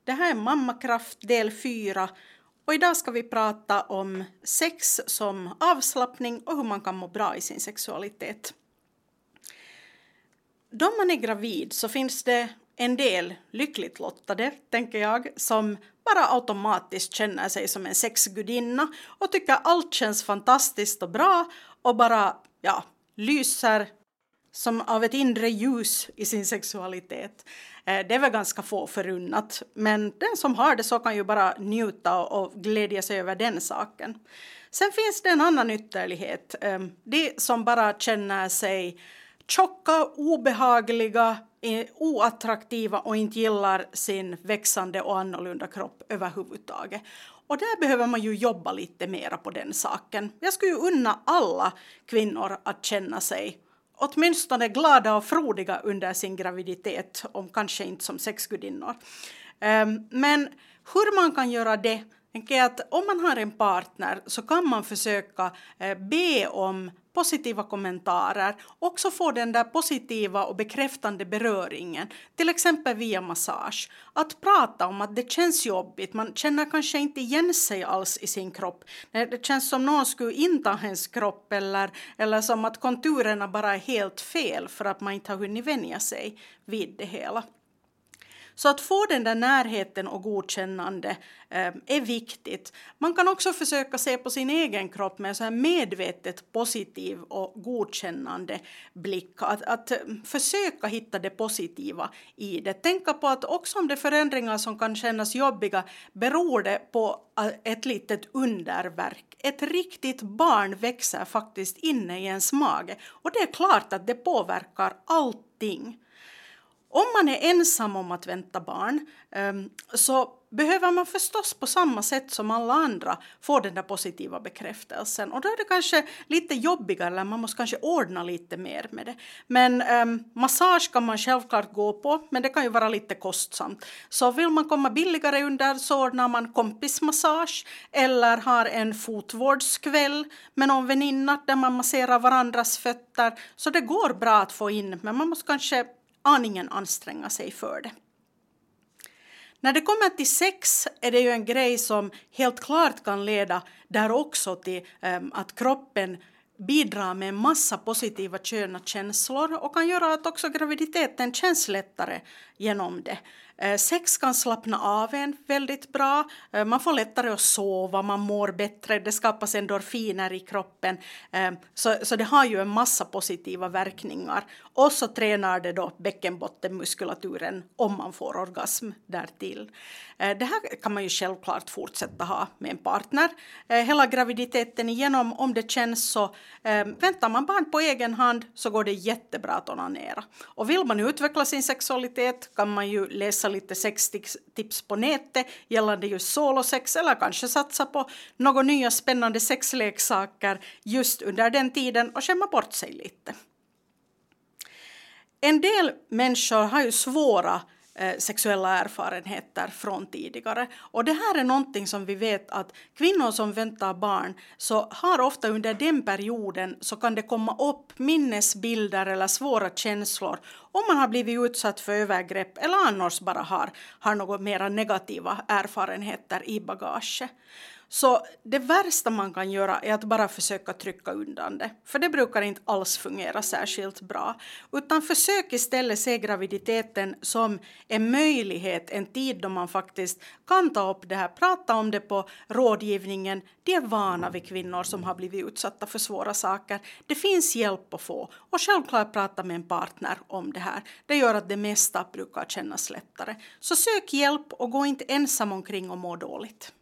Det här är Mammakraft del 4 och idag ska vi prata om sex som avslappning och hur man kan må bra i sin sexualitet. Då man är gravid så finns det en del lyckligt lottade, tänker jag, som bara automatiskt känner sig som en sexgudinna och tycker allt känns fantastiskt och bra och bara lyser som av ett inre ljus i sin sexualitet. Det är väl ganska få förunnat, men den som har det så kan ju bara njuta och glädja sig över den saken. Sen finns det en annan ytterlighet, de som bara känner sig tjocka, obehagliga, oattraktiva och inte gillar sin växande och annorlunda kropp överhuvudtaget. Och där behöver man ju jobba lite mera på den saken. Jag skulle ju unna alla kvinnor att känna sig åtminstone glada och frodiga under sin graviditet, om kanske inte som sexgudinnor. Men hur man kan göra det, tänker jag att om man har en partner så kan man försöka be om positiva kommentarer och också få den där positiva och bekräftande beröringen, till exempel via massage. Att prata om att det känns jobbigt, man känner kanske inte igen sig alls i sin kropp. Det känns som någon skulle inta ens kropp eller som att konturerna bara är helt fel för att man inte har hunnit vänja sig vid det hela. Så att få den där närheten och godkännande är viktigt. Man kan också försöka se på sin egen kropp med så här medvetet positiv och godkännande blick. Att försöka hitta det positiva i det. Tänka på att också om det är förändringar som kan kännas jobbiga beror det på ett litet underverk. Ett riktigt barn växer faktiskt inne i ens mage. Och det är klart att det påverkar allting. Om man är ensam om att vänta barn så behöver man förstås på samma sätt som alla andra få den där positiva bekräftelsen. Och då är det kanske lite jobbigare, eller man måste kanske ordna lite mer med det. Men massage kan man självklart gå på, men det kan ju vara lite kostsamt. Så vill man komma billigare under så ordnar man kompismassage eller har en fotvårdskväll med någon väninna där man masserar varandras fötter. Så det går bra att få in, men man måste kanske aningen anstränga sig för det. När det kommer till sex är det ju en grej som helt klart kan leda där också till att kroppen bidrar med en massa positiva sköna känslor och kan göra att också graviditeten känns lättare genom det. Sex kan slappna av en väldigt bra, man får lättare att sova, man mår bättre, det skapas endorfiner i kroppen. Så det har ju en massa positiva verkningar. Och så tränar det då bäckenbottenmuskulaturen om man får orgasm därtill. Det här kan man ju självklart fortsätta ha med en partner. Hela graviditeten igenom, om det känns så, väntar man barn på egen hand så går det jättebra att onanera. Och vill man utveckla sin sexualitet kan man ju läsa lite sextips på nätet gällande just solosex eller kanske satsa på några nya spännande sexleksaker just under den tiden och skämma bort sig lite. En del människor har ju svåra sexuella erfarenheter från tidigare. Och det här är någonting som vi vet att kvinnor som väntar barn så har ofta under den perioden så kan det komma upp minnesbilder eller svåra känslor om man har blivit utsatt för övergrepp eller annars bara har några mera negativa erfarenheter i bagage. Så det värsta man kan göra är att bara försöka trycka undan det. För det brukar inte alls fungera särskilt bra. Utan försök istället se graviditeten som en möjlighet, en tid då man faktiskt kan ta upp det här. Prata om det på rådgivningen. De är vana vid kvinnor som har blivit utsatta för svåra saker. Det finns hjälp att få. Och självklart prata med en partner om det här. Det gör att det mesta brukar kännas lättare. Så sök hjälp och gå inte ensam omkring och må dåligt.